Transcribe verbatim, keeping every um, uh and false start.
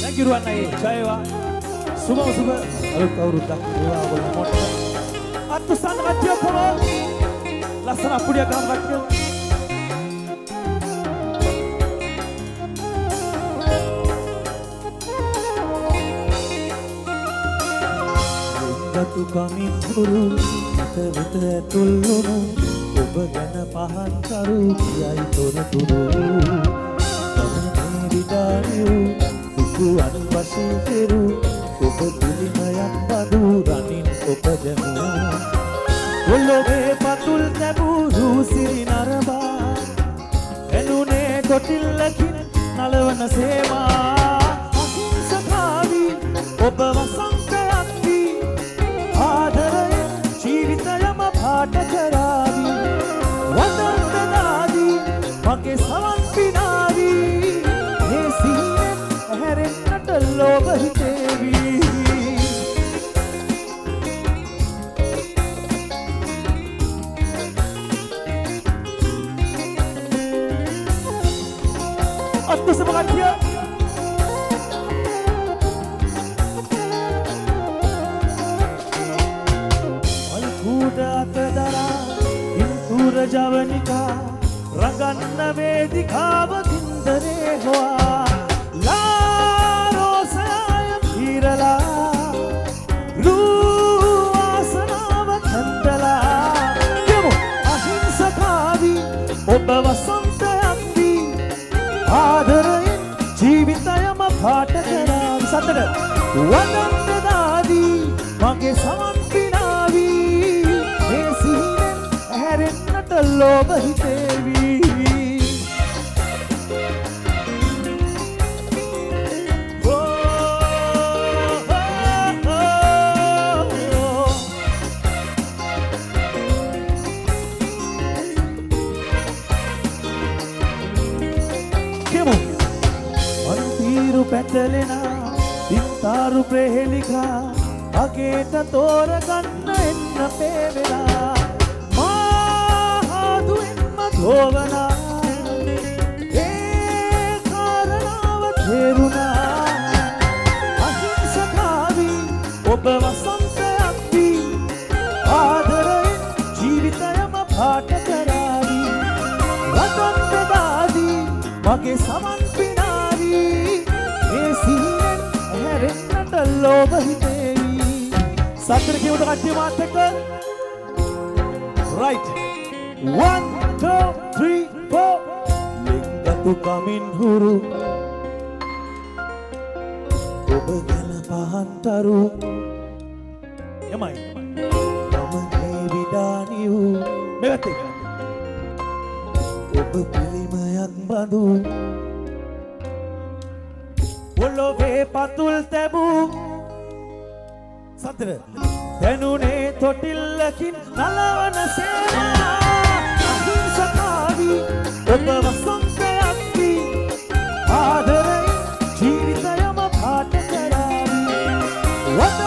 නැගිරුවන් අය ජයවා සුබම සුබ අලුත් අවුරුද්දක් වේවා ඔයගොල්ලෝ මොට්ට අත්සන් කට්ටිය පොරොල් ලස්සන අපුඩිය ගම් කට්ටිය ගතු කමින් හුරු මත වෙත ඇතුල්ලුණු ඔබ ගැන පහන් කරු කියයි තොරතුරු තමේ විඩානියු සුසුවන් වශයෙන් කෙරු ඔබ පිළිමයක් බදු රනින් ඔබ දැමු ඔල්ලොවේ පතුල් තැබූ රූසිරි නරඹා එනුනේ කොටිල්ලකින් නලවන සේවා අහිංසකාවී ඔබ වසංකයක් වී ආදරයෙන් ජීවිතයම පාට කරාවී වදන්තදාදී මගේ සවන් පිනාවී මේ සිහිනෙන් ඇහැරෙන්නට ලෝභ හිතේවී අත්පසම කට්ටිය අල්කූඩ අතදරා ඉන්තුර ජවනිකා රඟන්න වේදිකාව කින්දරේ හොවා ලාරෝසයාය පීරලා රූ ආසනාව කැන්දලා යමු අහිංසකාවී ඔබ වසන්තයක් වී ආදරයෙන් ජීවිතයම පාට කරාවි සතර වදන්තදාදී මගේ සමන් පිනාවී මේ සිහිනෙන් ඇහැරෙන්නට ලෝභ හිතේවී පැටලෙනා දින්තාරු ප්‍රහෙලිකා අගේට තෝරගන්න එන්න පේවෙලා මාහාදුවෙන්ම ධෝවනා ඒ කාරණාව තේරුණා අහිංසකාවී ඔබ වසන්තයක් වී ආදරයෙන් ජීවිතයම පාට කරාවී රතන්තදාදී මගේ සමන් පිනාවී ඒ සිහිනෙන් ඇහැරෙන්නට ලෝභ හිතේවී සතර කියමුද කට්ටිය මාත් එක්ක right one two three four ලිංගතු කමින් හුරු ඔබ ගැන පහන්තරු යමයි තමගේ විඩානියු මෙවැත් එක ඔබ පිළිමයක් බඳු ඔල්ලොවේ පතුල් තැබූ සතර දැනුනේ තොටිල්ලකින් නලවන සේවා අහිංසකාවී ඔබ වසන්තයක් වී ආදරයෙන් ජීවිතයම පාට කරාවී